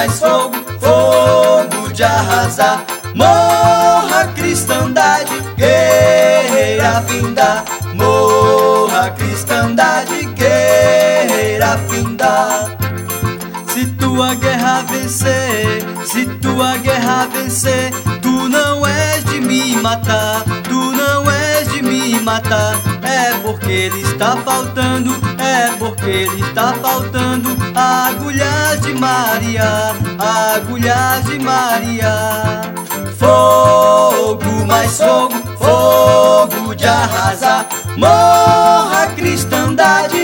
mais fogo, fogo de arrasar. Morra cristandade, guerreira findar. Morra cristandade, guerreira findar. Se tua guerra vencer, se tua guerra vencer, tu não és de me matar, tu não és de me matar. É porque ele está faltando, é porque ele está faltando agulhas de Maria, agulhas de Maria. Fogo mais fogo, fogo de arrasar. Morra cristandade,